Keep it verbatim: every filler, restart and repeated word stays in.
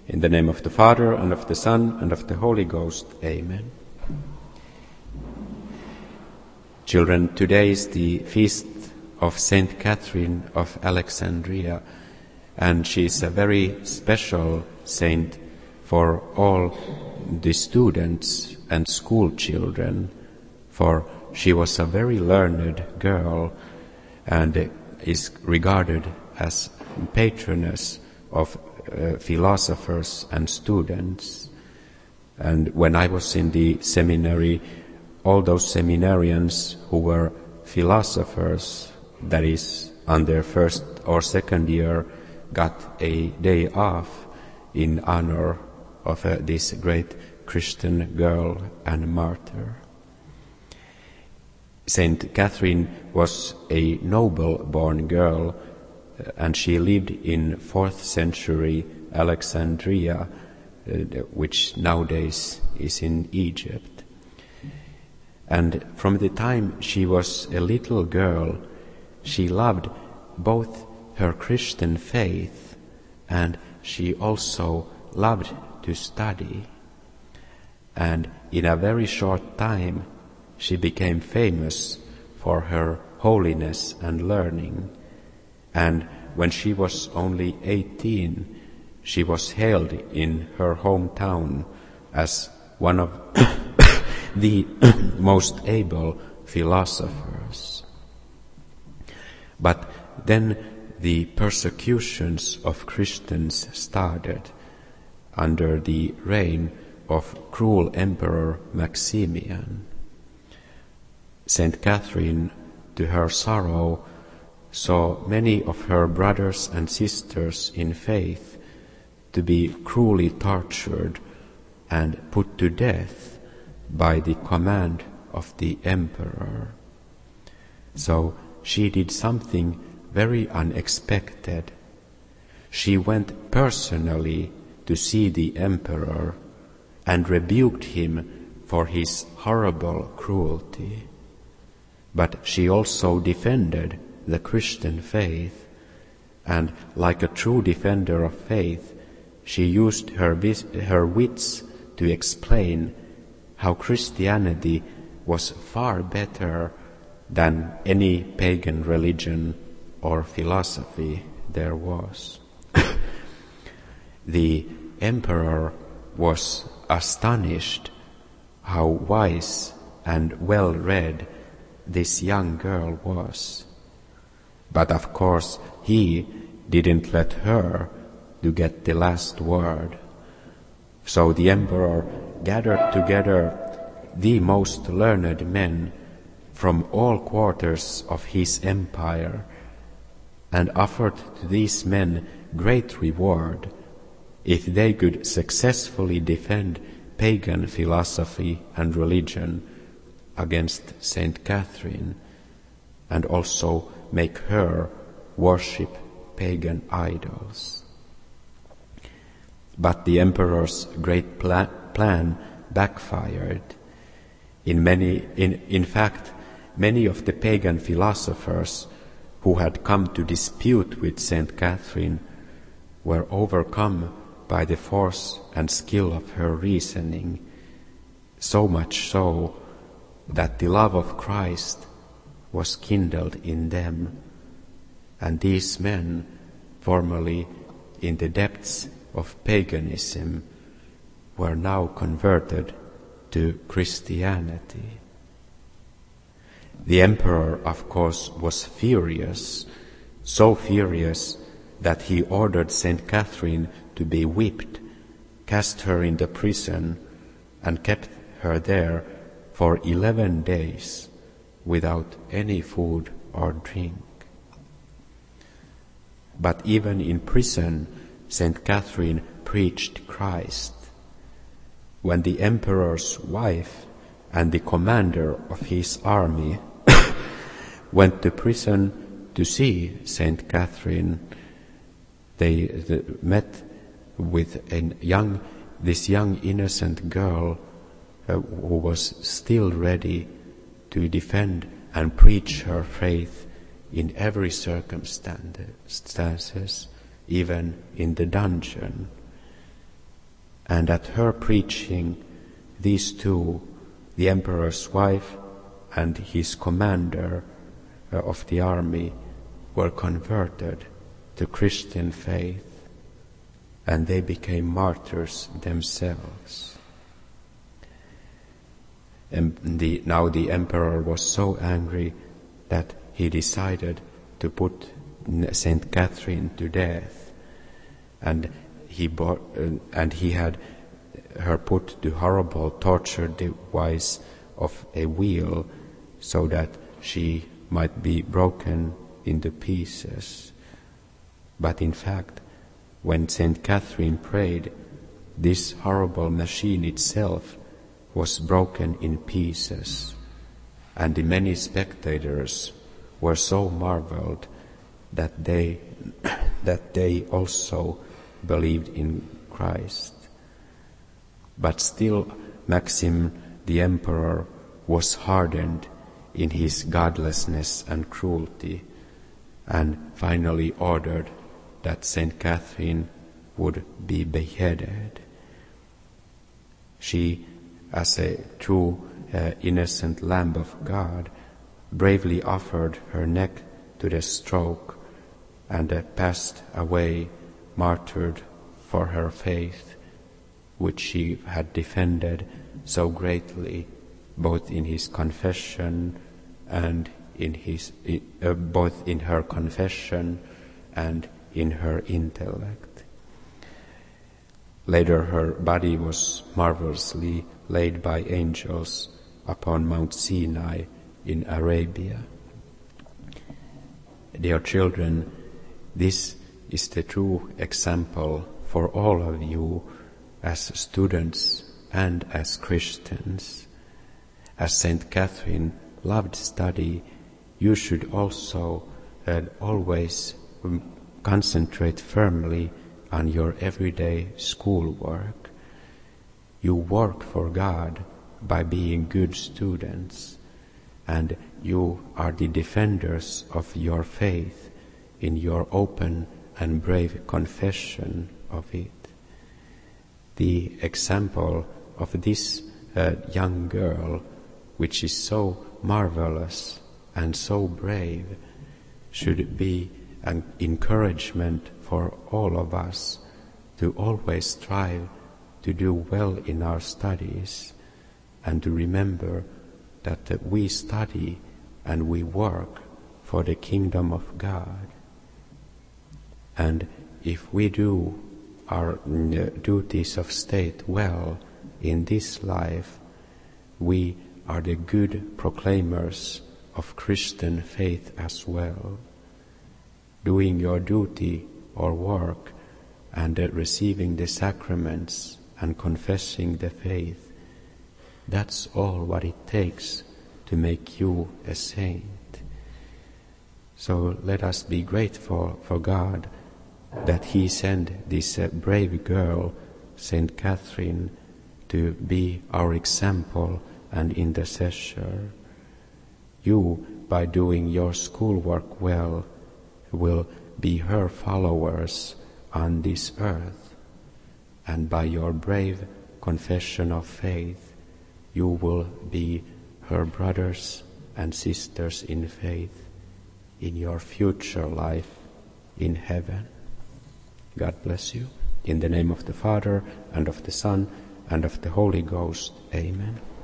In the name of the Father, and of the Son, and of the Holy Ghost. Amen. Children, today is the feast of Saint Catherine of Alexandria, and she is a very special saint for all the students and school children, for she was a very learned girl and is regarded as patroness of uh, philosophers and students. And when I was in the seminary, all those seminarians who were philosophers, that is, on their first or second year, got a day off in honor of uh, this great Christian girl and martyr. Saint Catherine was a noble-born girl, uh, and she lived in fourth century Alexandria, uh, which nowadays is in Egypt. And from the time she was a little girl, she loved both her Christian faith and she also loved to study. And in a very short time, she became famous for her holiness and learning. And when she was only eighteen, she was hailed in her hometown as one of the most able philosophers. But then the persecutions of Christians started under the reign of cruel Emperor Maximian. Saint Catherine, to her sorrow, saw many of her brothers and sisters in faith to be cruelly tortured and put to death by the command of the emperor. So she did something very unexpected. She went personally to see the emperor and rebuked him for his horrible cruelty. But she also defended the Christian faith, and like a true defender of faith, she used her, vis- her wits to explain how Christianity was far better than any pagan religion or philosophy there was. The emperor was astonished how wise and well-read this young girl was. But of course, he didn't let her to get the last word. So the emperor gathered together the most learned men from all quarters of his empire and offered to these men great reward if they could successfully defend pagan philosophy and religion against Saint Catherine, and also make her worship pagan idols. But the emperor's great pla- plan backfired. In many, in, in fact, many of the pagan philosophers who had come to dispute with Saint Catherine were overcome by the force and skill of her reasoning, so much so that the love of Christ was kindled in them, and these men, formerly in the depths of paganism, were now converted to Christianity. The emperor, of course, was furious, so furious that he ordered Saint Catherine to be whipped, cast her into prison, and kept her there for eleven days without any food or drink. But even in prison, Saint Catherine preached Christ. When the emperor's wife and the commander of his army went to prison to see Saint Catherine, they, they met with a young, this young innocent girl uh, who was still ready to defend and preach her faith in every circumstances, even in the dungeon. And at her preaching, these two, the emperor's wife and his commander uh, of the army, were converted to Christian faith, and they became martyrs themselves. And the, now the emperor was so angry that he decided to put Saint Catherine to death, and he bought, uh, and he had her put to horrible torture device of a wheel, so that she might be broken into pieces. But in fact, when Saint Catherine prayed, this horrible machine itself was broken in pieces, and the many spectators were so marveled that they that they also believed in Christ. But still Maxim the emperor was hardened in his godlessness and cruelty, and finally ordered that Saint Catherine would be beheaded. She, as a true uh, innocent Lamb of God, bravely offered her neck to the stroke and uh, passed away martyred for her faith, which she had defended so greatly, both in his confession and in his uh, both in her confession and in her intellect. Later her body was marvelously laid by angels upon Mount Sinai in Arabia. Dear children, this is the true example for all of you as students and as Christians. As Saint Catherine loved study, you should also uh, always um, concentrate firmly on your everyday schoolwork. You work for God by being good students, and you are the defenders of your faith in your open and brave confession of it. The example of this uh, young girl, which is so marvelous and so brave, should be an encouragement for all of us to always strive to do well in our studies, and to remember that, that we study and we work for the kingdom of God. And if we do our duties of state well in this life, we are the good proclaimers of Christian faith as well. Doing your duty or work and uh, receiving the sacraments and confessing the faith, that's all what it takes to make you a saint. So let us be grateful for God that He sent this uh, brave girl, Saint Catherine, to be our example and intercessor. You, by doing your schoolwork well, will be her followers on this earth, and by your brave confession of faith, you will be her brothers and sisters in faith in your future life in heaven. God bless you. In the name of the Father, and of the Son, and of the Holy Ghost. Amen.